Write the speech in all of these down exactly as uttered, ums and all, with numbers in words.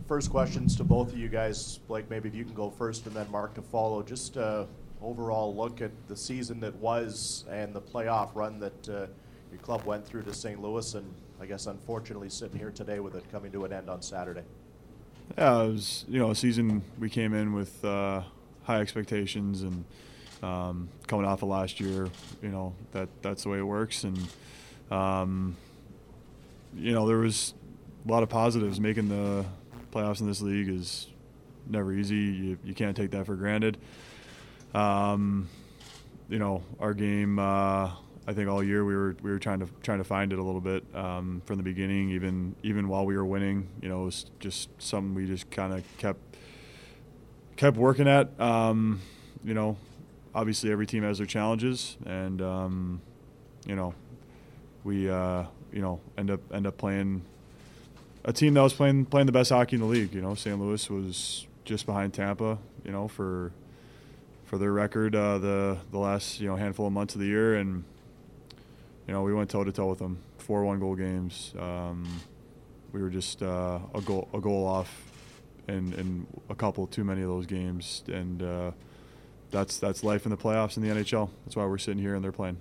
First questions to both of you guys. Blake, maybe if you can go first, and then Mark to follow. Just uh, overall look at the season that was and the playoff run that uh, your club went through to Saint Louis, and I guess unfortunately sitting here today with it coming to an end on Saturday. Yeah, it was, you know, a season we came in with uh, high expectations, and um, coming off of last year, you know, that that's the way it works. And, um, you know, there was a lot of positives. Making the playoffs in this league is never easy. You, you can't take that for granted. Um, you know, our game, uh, I think all year we were we were trying to trying to find it a little bit um, from the beginning, even even while we were winning. You know, it was just something we just kind of kept kept working at. Um, you know, obviously every team has their challenges, and um, you know, we uh, you know end up end up playing a team that was playing playing the best hockey in the league. You know, Saint Louis was just behind Tampa. You know, for for their record, uh, the the last you know handful of months of the year, and you know we went toe to toe with them, four one goal games. Um, we were just uh, a goal a goal off, in in a couple too many of those games, and uh, that's that's life in the playoffs in the N H L. That's why we're sitting here and they're playing.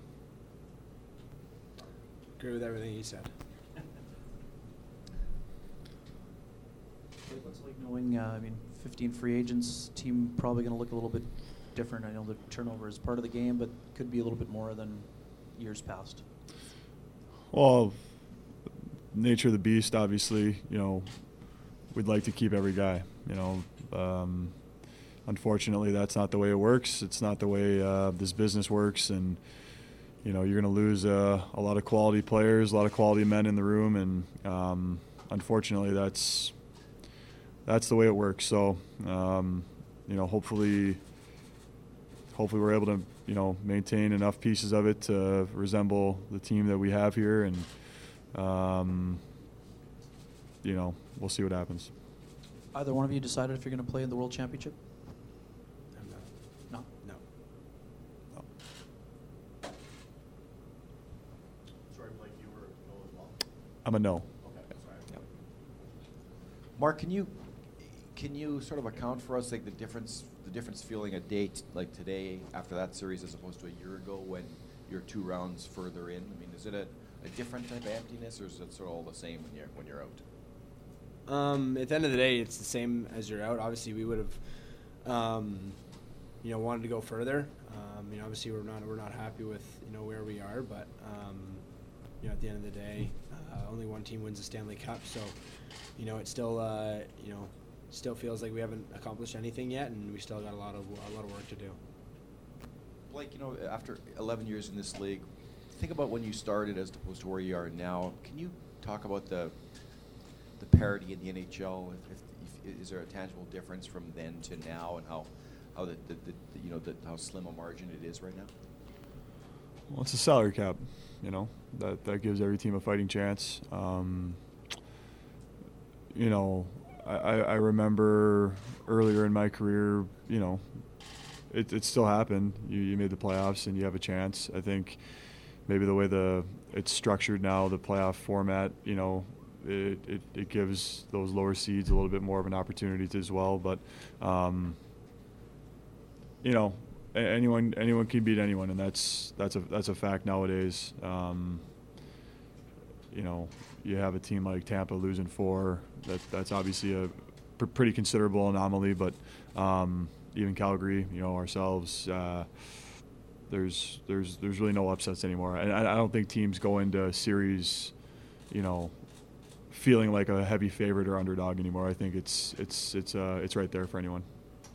Agree with everything he said. What's it like knowing, uh, I mean, fifteen free agents, team probably going to look a little bit different. I know the turnover is part of the game, but could be a little bit more than years past. Well, nature of the beast, obviously, you know, we'd like to keep every guy, you know. Um, unfortunately, that's not the way it works. It's not the way uh, this business works, and, you know, you're going to lose uh, a lot of quality players, a lot of quality men in the room, and um, unfortunately that's that's the way it works. So, um, you know, hopefully hopefully we're able to, you know, maintain enough pieces of it to resemble the team that we have here, and, um, you know, we'll see what happens. Either one of you decided if you're going to play in the World Championship? I'm not. No? No. No. Sorry, Blake, you were no as well. I'm a no. Okay, sorry. Yep. Mark, can you can you sort of account for us like the difference the difference feeling a date like today after that series as opposed to a year ago when you're two rounds further in? I mean, is it a, a different type of emptiness, or is it sort of all the same when you're when you're out? Um, at the end of the day, it's the same as you're out. Obviously, we would have, um, you know, wanted to go further. Um, you know, obviously we're not we're not happy with you know where we are, but um, you know, at the end of the day, uh, only one team wins the Stanley Cup, so you know, it still uh, you know still feels like we haven't accomplished anything yet, and we still got a lot of a lot of work to do. Blake, you know, after eleven years in this league, think about when you started as opposed to where you are now. Can you talk about the the parity in the N H L? If, if, is there a tangible difference from then to now, and how how the, the, the you know the, how slim a margin it is right now? Well, it's a salary cap, you know, that that gives every team a fighting chance. Um, you know, I, I remember earlier in my career, you know, it, it still happened. You, you made the playoffs and you have a chance. I think maybe the way the it's structured now, the playoff format, you know, it, it, it gives those lower seeds a little bit more of an opportunity to as well. But, um, you know, anyone anyone can beat anyone, and that's that's a that's a fact nowadays. Um, you know, you have a team like Tampa losing four. That that's obviously a pr- pretty considerable anomaly. But um, even Calgary, you know, ourselves, uh, there's there's there's really no upsets anymore. And I, I don't think teams go into a series, you know, feeling like a heavy favorite or underdog anymore. I think it's it's it's uh, it's right there for anyone.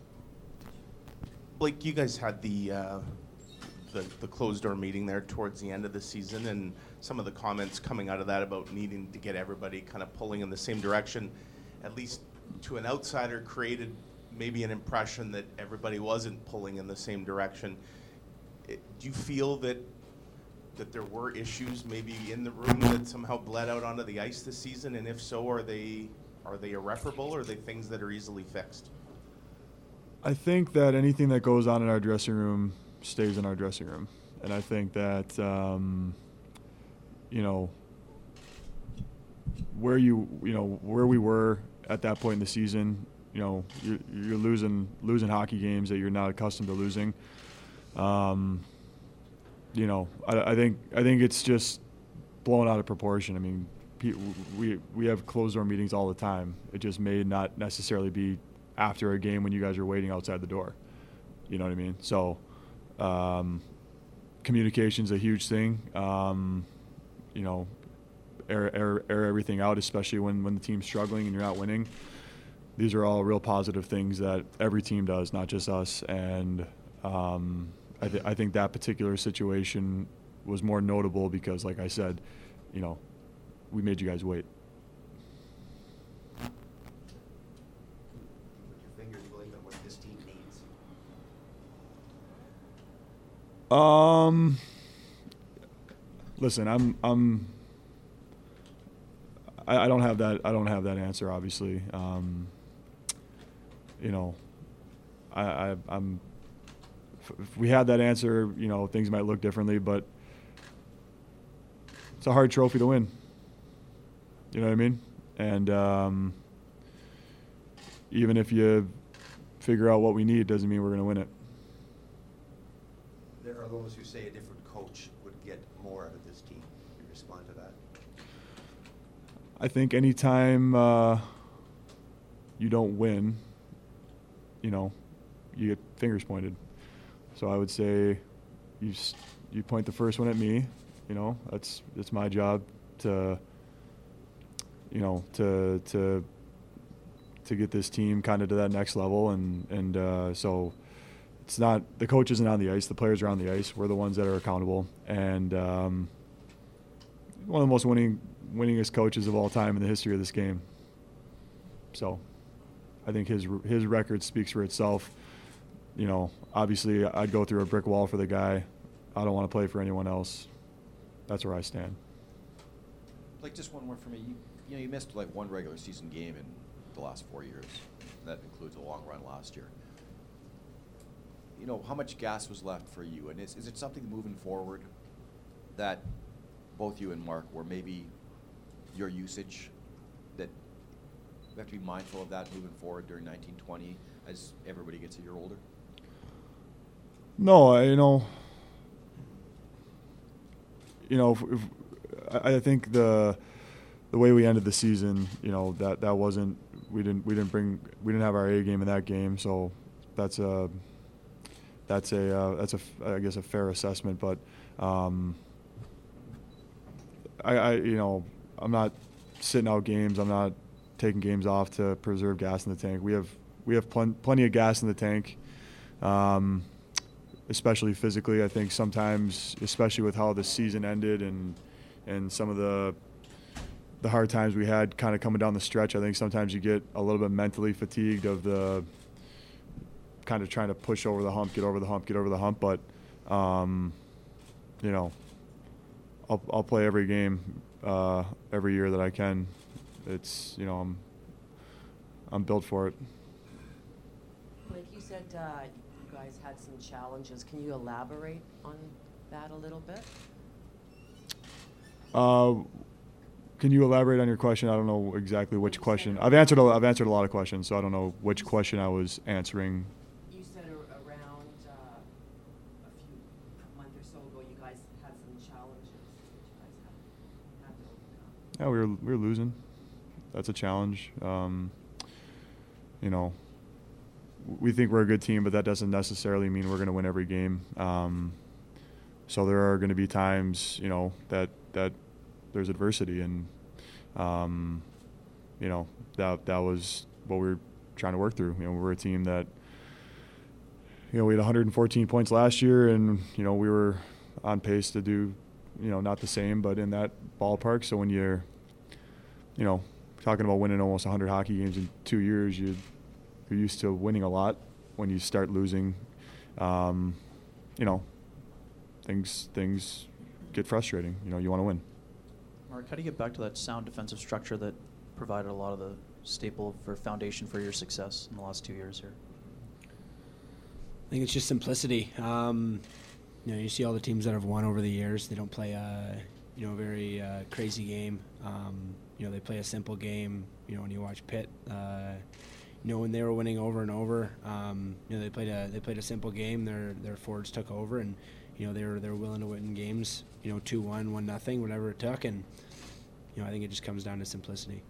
Blake, you guys had the, uh, the the closed door meeting there towards the end of the season, and some of the comments coming out of that about needing to get everybody kind of pulling in the same direction, at least to an outsider, created maybe an impression that everybody wasn't pulling in the same direction. It, do you feel that that there were issues maybe in the room that somehow bled out onto the ice this season, and if so, are they are they irreparable, or are they things that are easily fixed? I think that anything that goes on in our dressing room stays in our dressing room. And I think that, um, you know, where you you know where we were at that point in the season. You know, you're, you're losing losing hockey games that you're not accustomed to losing. Um, you know, I, I think I think it's just blown out of proportion. I mean, we we have closed door meetings all the time. It just may not necessarily be after a game when you guys are waiting outside the door. You know what I mean? So, um, communication's a huge thing. Um, you know, air, air air everything out, especially when when the team's struggling and you're not winning. These are all real positive things that every team does, not just us. And um, I, th- I think that particular situation was more notable because, like I said, you know, we made you guys wait. Put your fingers believe in what this team needs. Um, listen, I'm I'm. I, I don't have that. I don't have that answer. Obviously, um, you know, I, I I'm. If we had that answer, you know, things might look differently, but it's a hard trophy to win. You know what I mean? And um, even if you figure out what we need, doesn't mean we're going to win it. There are those who say a different coach would get more out of this team. You respond to that? I think anytime uh, you don't win, you know, you get fingers pointed. So I would say you you point the first one at me. You know, that's it's my job to, you know, to to to get this team kind of to that next level, and and uh, so it's not the coach isn't on the ice, the players are on the ice. We're the ones that are accountable, and um, one of the most winning winningest coaches of all time in the history of this game. So I think his his record speaks for itself. You know, obviously I'd go through a brick wall for the guy. I don't want to play for anyone else. That's where I stand. Like, just one more for me. You, you know, you missed like one regular season game in the last four years. That includes a long run last year. You know, how much gas was left for you? And is, is it something moving forward that both you and Mark, were maybe your usage, that you have to be mindful of that moving forward during nineteen twenty as everybody gets a year older? No, I, you know, you know, if, if, I, I think the the way we ended the season, you know, that, that wasn't we didn't we didn't bring we didn't have our A game in that game, so that's a that's a uh, that's a I guess a fair assessment, but um, I, I you know I'm not sitting out games. I'm not taking games off to preserve gas in the tank. We have we have plen- plenty of gas in the tank. Um, especially physically. I think sometimes, especially with how the season ended and and some of the the hard times we had kind of coming down the stretch, I think sometimes you get a little bit mentally fatigued of the kind of trying to push over the hump, get over the hump, get over the hump. But, um, you know, I'll, I'll play every game uh, every year that I can. It's, you know, I'm I'm built for it. Like you said, uh, you guys had some challenges. Can you elaborate on that a little bit? Uh, can you elaborate on your question? I don't know exactly which question. I've answered a, I've answered a lot of questions, so I don't know which question I was answering. You said a- around uh, a few a month or so ago, you guys had some challenges that you guys had, had to overcome. Yeah, we were we were losing. That's a challenge. Um, you know, we think we're a good team, but that doesn't necessarily mean we're going to win every game. Um, so there are going to be times, you know, that that there's adversity, and um, you know that that was what we were trying to work through. You know, we're a team that, you know, we had one hundred fourteen points last year, and you know we were on pace to do, you know, not the same, but in that ballpark. So when you're, you know, talking about winning almost one hundred hockey games in two years, you you're used to winning a lot. When you start losing, um, you know, things things get frustrating. You know, you want to win. Mark, how do you get back to that sound defensive structure that provided a lot of the staple for foundation for your success in the last two years here? I think it's just simplicity. Um, you know, you see all the teams that have won over the years. They don't play a, you know, very uh, crazy game. Um, you know, they play a simple game. You know, when you watch Pitt, uh, you know, when they were winning over and over, um, you know, they played a they played a simple game. Their their forwards took over, and you know, they were they were willing to win games. You know, two one, one nothing, whatever it took, and you know, I think it just comes down to simplicity.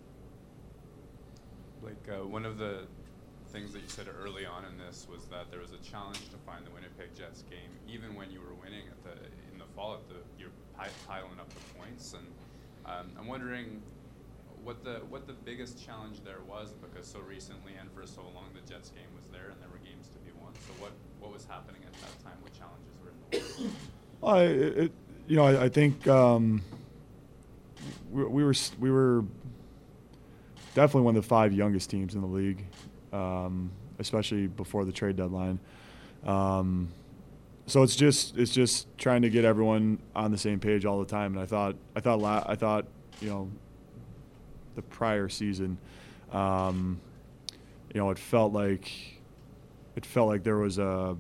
Like uh, one of the things that you said early on in this was that there was a challenge to find the Winnipeg Jets game, even when you were winning at the in the fall. At the you're pi- piling up the points, and um, I'm wondering what the what the biggest challenge there was, because so recently and for so long the Jets game was there and there were games to be won. So what what was happening at that time? What challenges were in the way? Well, I, it, you know, I, I think um, we, we were we were definitely one of the five youngest teams in the league, um, especially before the trade deadline. Um, so it's just it's just trying to get everyone on the same page all the time. And I thought I thought la- I thought you know the prior season, um, you know, it felt like it felt like there was a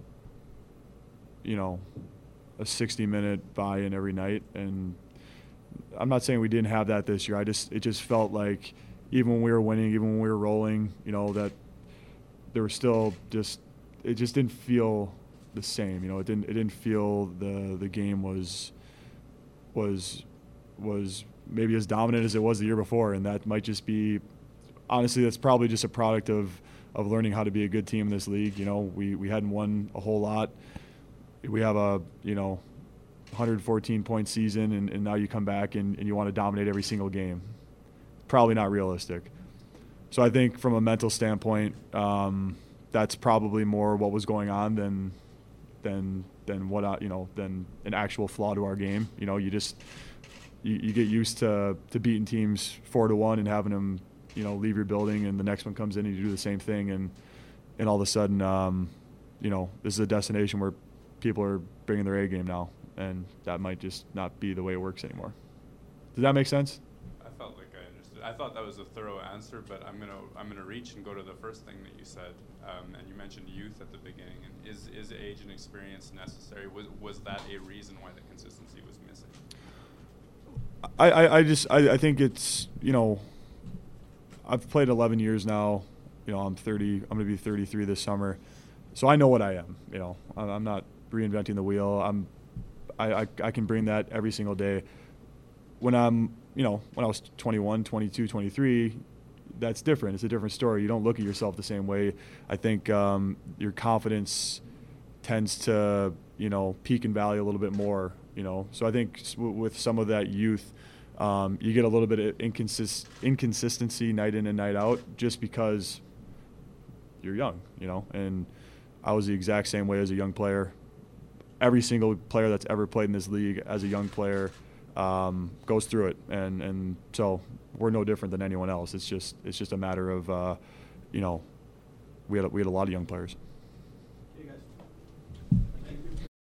you know a sixty minute buy-in every night, and I'm not saying we didn't have that this year. I just it just felt like even when we were winning, even when we were rolling, you know, that there was still just it just didn't feel the same. You know, it didn't it didn't feel the the game was was was maybe as dominant as it was the year before, and that might just be honestly that's probably just a product of of learning how to be a good team in this league. You know, we we hadn't won a whole lot. We have a you know one hundred fourteen point season, and, and now you come back and, and you want to dominate every single game. Probably not realistic. So I think from a mental standpoint, um, that's probably more what was going on than than than what I, you know than an actual flaw to our game. You know, you just you, you get used to to beating teams four to one and having them you know leave your building, and the next one comes in and you do the same thing, and and all of a sudden um, you know this is a destination where people are bringing their A game now, and that might just not be the way it works anymore. Does that make sense? I felt like I understood. I thought that was a thorough answer, but I'm gonna I'm gonna reach and go to the first thing that you said, um, and you mentioned youth at the beginning. And is is age and experience necessary? Was was that a reason why the consistency was missing? I, I, I just I, I think it's you know I've played eleven years now. You know I'm thirty. I'm gonna be thirty-three this summer, so I know what I am. You know I'm not reinventing the wheel. I'm I, I I can bring that every single day. When I'm you know when I was twenty-one, twenty-two, twenty-three, that's different. It's a different story. You don't look at yourself the same way. I think um, your confidence tends to you know peak and valley a little bit more. You know, so I think with some of that youth, um, you get a little bit of inconsist- inconsistency night in and night out, just because you're young. You know, and I was the exact same way as a young player. Every single player that's ever played in this league as a young player um, goes through it, and, and so we're no different than anyone else. It's just it's just a matter of uh, you know we had a, we had a lot of young players.